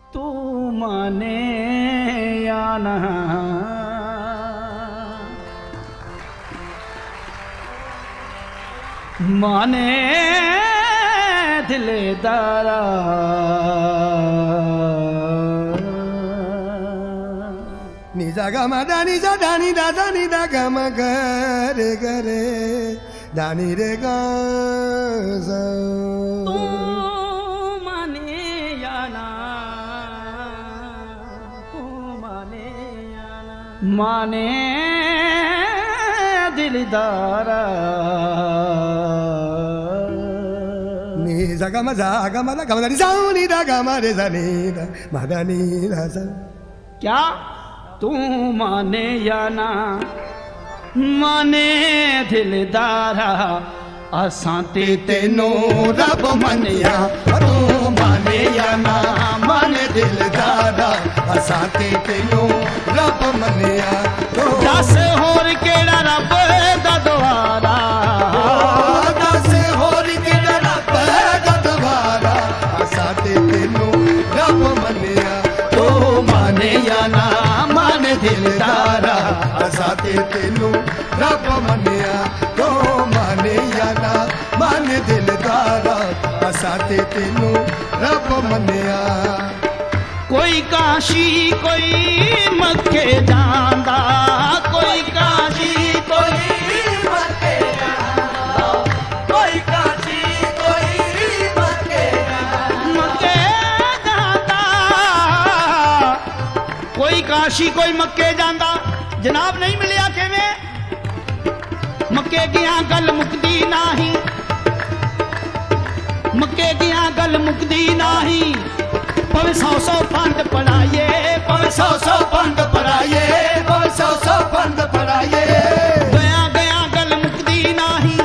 तू माने या ना माने दिलदारा निजा गा मा दा निजा दा नि दा गा मा गा रे दा नि रे गा सा तू माने या ना तू माने या ना माने दिलदारा निजा गा मा दा नि सा नि दा गा मा रे सा नि दा मा दा नि दा सा क्या तू माने या ना माने दिलदारा असां ते तेनों रब मनिया तू माने या ना माने दिलदारा असां ते तेनों रब मनिया दस होर केड़ा रब दा द्वारा दस होर केड़ा रब दा द्वारा असां ते तेनों रब मनिया तू माने या ना माने दिलदारा असां ते तेनों रब मनिया तो माने या ना माने दिलदारा असां ते तेनों रब मनिया कोई काशी कोई मक्के जांदा कोई काशी कोई मक्के जांदा कोई काशी कोई मक्के जांदा कोई काशी कोई मक्के जांदा जनाब नहीं मिलिया किवें मक्के दियां गल मुकदी नाही मक्के दियां गल मुकदी नाही पवे 100 फंड पढ़ाइए पवे 100 फंड पढ़ाइए पवे 100 फंड पढ़ाइए गया गया गल मुकदी नाही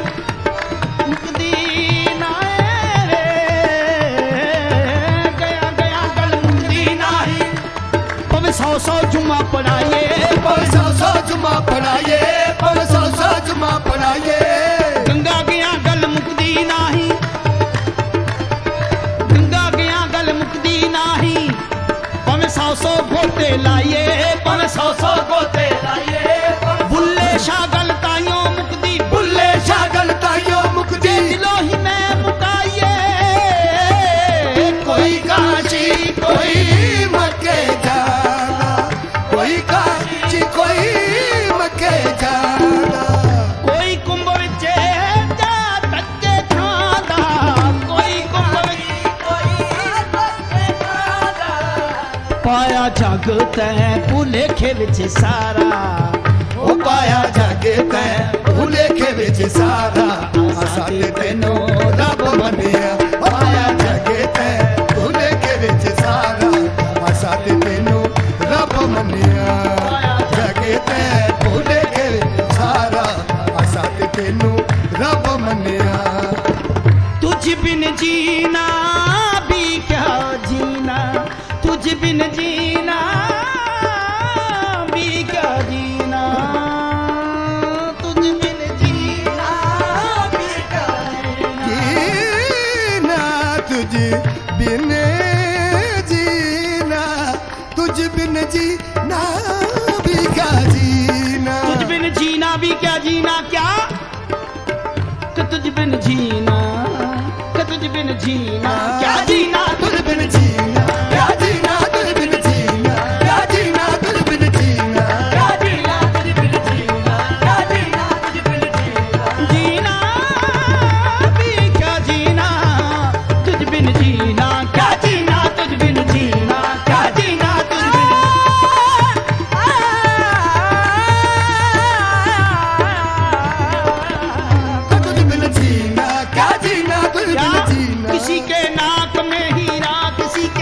रे गया गया गल मुकदी नाही पवे 100 जुम्मा पढ़ाइए पवे 100 जुम्मा पढ़ाइए पवे 100 जुम्मा पढ़ाइए गंगा गया गल मुकदी नाही गंगा गया गल मुकदी नाही पवे 100 गोते लाइए पवे 100 गोते लाइए बुल्ले शाह गल ताइयों मुकदी बुल्ले शाह गल ताइयों मुकदी दिलो ही मैं मुकाइए कोई काशी कोई मक्के जाना कोई काशी कोई मक्के जाना कोई कुंभ विच जा तक्के खांदा कोई कुंभ विच कोई तक्के खांदा पाया जग तै भुलेखे विच सारा ओ पाया जग तै भुलेखे विच सारा असां ते तेनों रब मनिया पाया जग तै भुलेखे विच सारा असां ते तेनों रब मनिया जग तै भुलेखे विच सारा असां ते तेनों रब मनिया तुझ बिन जीना भी क्या जीना तुझ बिन जीना भी क्या जीना तुझ बिन जीना भी क्या जीना तुझ बिन जीना तुझ बिन जीना भी क्या जीना तुझ बिन जीना भी क्या जीना क्या कि तुझ बिन जीना कि तुझ बिन जीना क्या जीना तुझ बिन जीना क्या जीना तुझ बिन जीना क्या जीना तुझ बिन जीना क्या जीना तुझ बिन जीना क्या जीना तुझ बिन जीना जीना भी क्या जीना तुझ बिन जीना क्या जीना तुझ बिन जीना क्या जीना तुझ बिन तुझ बिन जीना क्या जीना तुझ बिन जीना किसी के नाक में हीरा किसी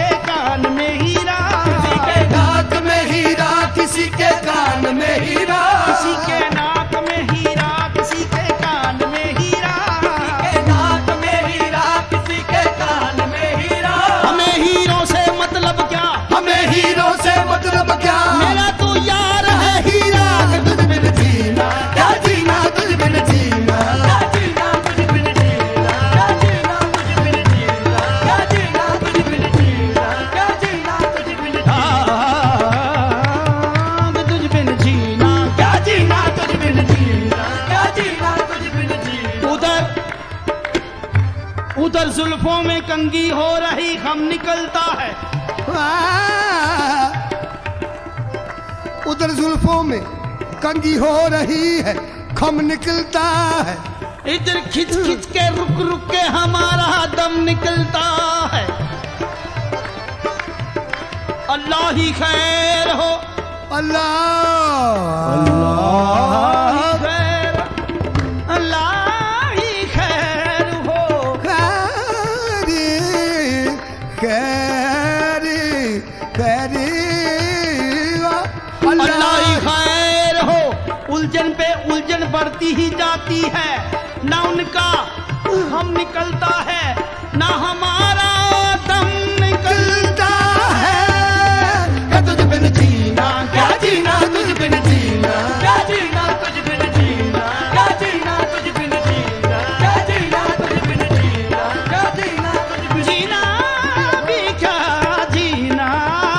जुल्फों में कंगी हो रही खम निकलता है। उधर जुल्फों में कंगी हो रही है, खम निकलता है। इधर खिंच खिंच के रुक रुक के हमारा दम निकलता है। अल्लाह ही खैर हो, अल्लाह खैर, अल्लाह ही खैर हो। खैरी खैरी खैरी अल्लाह ही खैर हो। उलझन पे उलझन बढ़ती ही जाती है, ना उनका हम निकलता है, ना हमारा दम निकलता है। तुझ बिन जीना क्या जीना, तुझ बिन जीना क्या जीना तुझ बिन जीना, क्या जीना तुझ बिन जीना, क्या जीना तुझ बिन जीना, क्या जीना तुझ बिन जीना भी क्या जीना।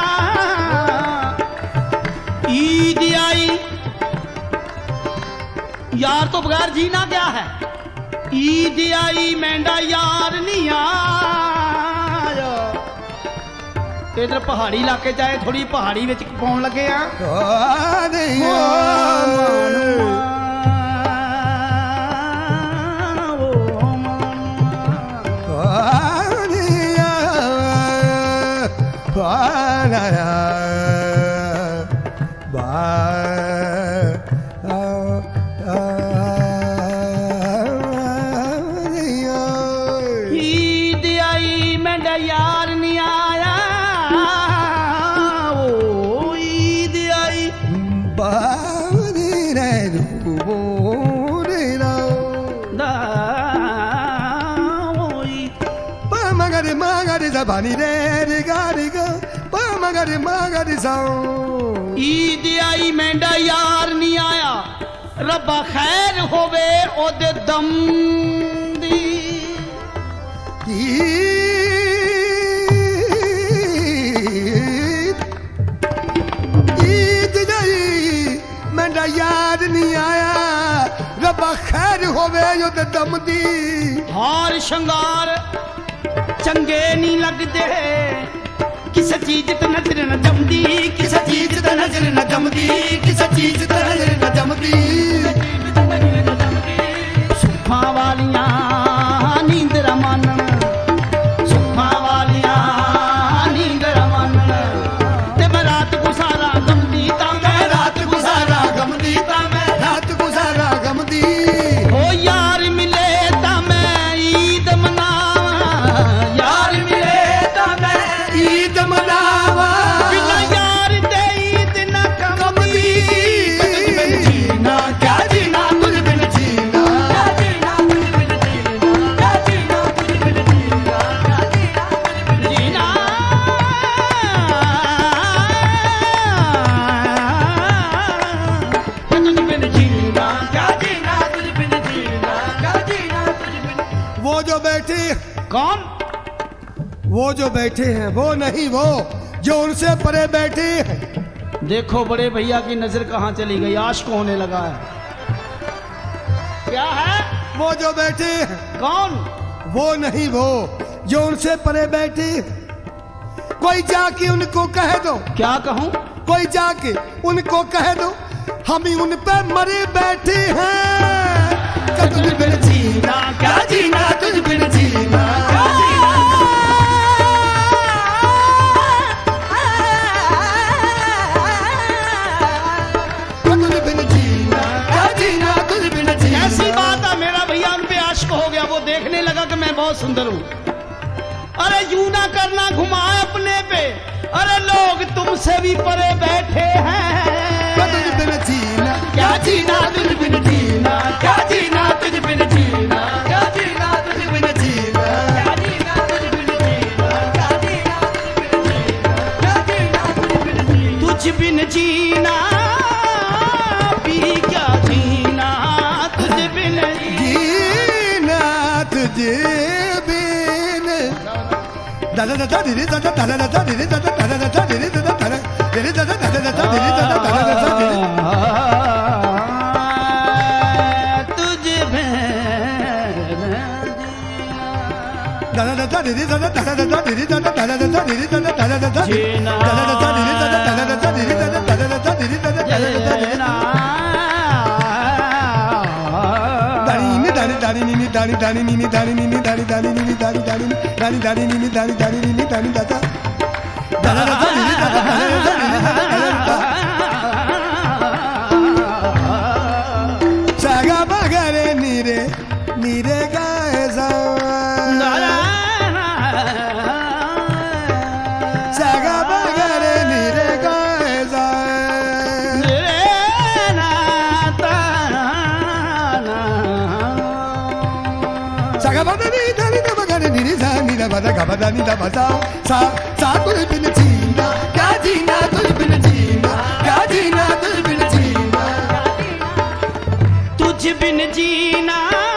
ईद आई यार तो बगैर जीना क्या है। ईद आई मेंढा यार नहीं आया। इधर पहाड़ी इलाके चाहे थोड़ी पहाड़ी विच पाउण लगे आ। ईद आई मेंढा यार नहीं आया। ओ ईद आई जबानी रे गाड़ी गो मगर जाऊं। ईद आई मेंढा यार नहीं आया। रब्बा खैर होवे ओदे दम दी। ईद गई मेरा याद नहीं आया। रब्बा खैर होवे यो ते दम दी। हार शंगार चंगे नहीं लगदे, किस चीज ते नजर न जमदी, किस चीज ते नजर न जमदी, किस चीज ते नजर न जमदी। सुखा वालियां नींदर मानन, सुखा वालियां नींदर मानन। ते मैं रात गुजारा गमदी ता मैं रात गुजारा गमदी ता मैं रात गुजारा गम दी। ओ यार मिले ता मैं ईद मनावा, यार मिले ता मैं ईद मनावा। बिना यार दे ईद न कमदी। तुझ बिन जीना क्या जीना, तुझ बिन जीना क्या जीना तुझ बिन जीना, क्या जीना तुझ बिन जीना, क्या जीना तुझ बिन जीना। तुझ बिन जीना, क्या जीना तुझ बिन जीना, क्या जीना तुझ बिन। वो जो बैठे, कौन? वो जो बैठे हैं वो नहीं, वो जो उनसे परे बैठे हैं। देखो बड़े भैया की नजर कहाँ चली गई, आशिक होने लगा है। क्या है? वो जो बैठे हैं कौन? वो नहीं, वो जो उनसे परे बैठे हैं। कोई जाके उनको कह दो, क्या कहूँ? कोई जाके उनको कह दो हम ही उन पे मरे बैठे हैं। क्या तुझ बिन जीना, क्या जीना तुझ बिन जीना, क्या जीना तुझ बिन जीना, क्या जीना तुझ बिन जीना। ऐसी बात है मेरा भैया उन पे आशिक हो गया। वो देखने लगा कि मैं बहुत सुंदर हूँ। अरे यूं ना करना घुमा अपने पे, अरे लोग तुमसे भी परे बैठे हैं। क्या तुझ बिन जीना, क्या जीना तुझ बिन जीना, क्या जीना तुझ बिन जीना, क्या जीना तुझ बिन जीना, क्या जीना तुझ बिन जीना, क्या जीना तुझ बिन जीना, तुझ बिन जीना भी क्या जीना तुझ बिन जीना तुझे बिन। दादा दादा दीदी दादा दादा दादा दीदी दादा दादा दादा दीदी दादा दादा दीदी दादा दादा दादा दीदी दादा दादा दादा दीदी। तुझ बिन दादा तुझ बिन जीना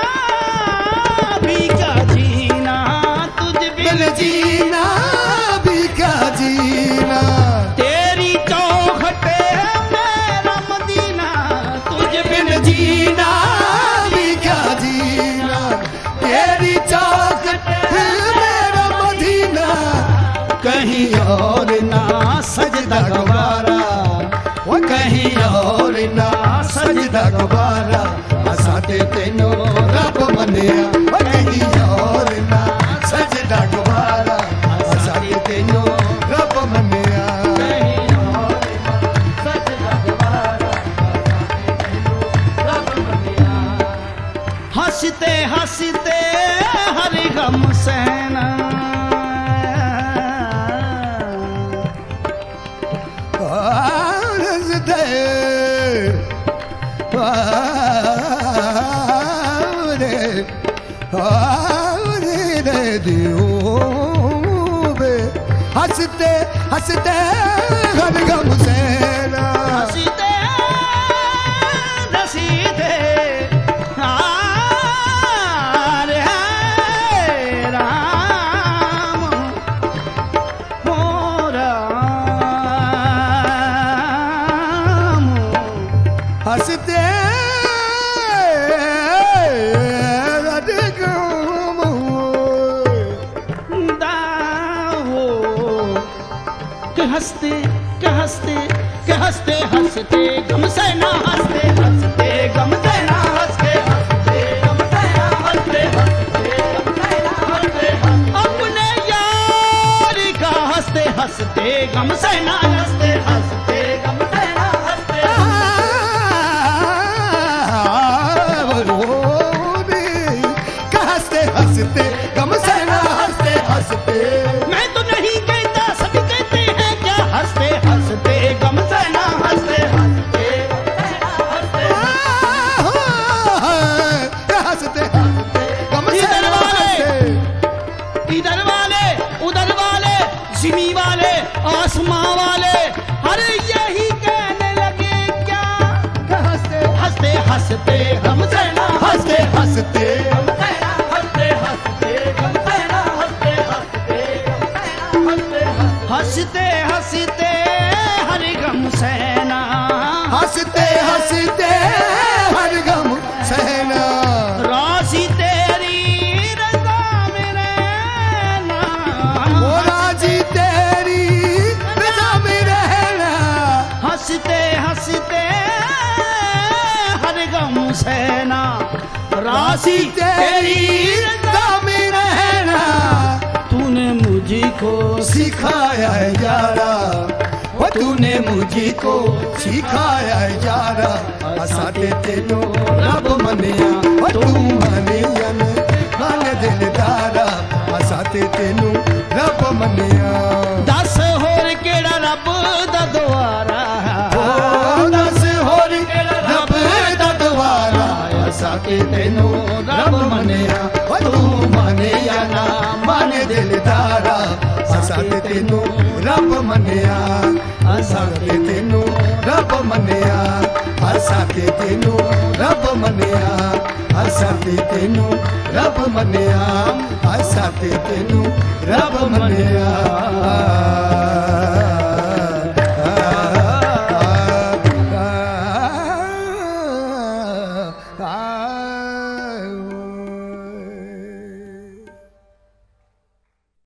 भी क्या जीना, तुझ बिन जीना भी क्या जीना, तेरी चौखट मेरा मदीना, तुझ बिन जीना भी क्या जीना, तेरी चौखट मेरा मदीना, कहीं और ना सजदा गवारा, वो कहीं और ना सजदा गवारा, असाते तेनो रब मनिया, वो कहीं और ना सजदा गवारा, असाते तेनो रब मनिया, कहीं और ना सजदा गवारा, रब मनिया। हंसते हंसते हर गम सहना, हंसते हंसते हर गम सहना, हंसते हंसते राम हो राम, हंसते हंसते के हंसते के हंसते हंसते गम से ना, हंसते हंसते गम से ना, हंसते हंसते गम से ना, हंसते हंसते गम से ना, हंसते अपने यार का हंसते हंसते गम से ना, हंसते हंसते गम से ना, हंसते हंसते हंसते गम से ना, हंसते हंसते। मैं तो नहीं कहता, सभी कहते हैं क्या, हंसते हंसते गम से ना, हंसते हंसते हंसते हंसते गम से इधर ना, वाले हंसते। इधर वाले उधर वाले, जिमी वाले आसमां वाले, अरे यही कहने लगे क्या, हंसते हंसते हंसते गम से ना, हंसते हंसते गम से ना, हंसते हंसते गम से ना, हंसते हंसते गम से ना, हंसते हंसते हर गम सहना, हंसते हंसते हर गम सहना, राजी तेरी रज़ा में रहना, वो राजी तेरी रज़ा में रहना, हंसते हंसते हर गम सहना, राजी तेरी रज़ा में रहना, तूने मुझको सिखाया है यारा, वो तूने मुझको सिखाया है यारा, असाते तेनो रब मनिया, वो तू मनिया ने मन दिलदारा, असाते तेनो रब मनिया। दस होर केड़ा रब दा द्वारा, ओ दस होर रब दा द्वारा, असाते तेनो रब मनिया, वो तू मनिया ना मन दिलदारा, असाते तेनो रब मनिया, असाते तेनो रब मनिया, असाते तेनो रब मनिया, असाते तेनो रब मनिया, असाते तेनो रब मनिया।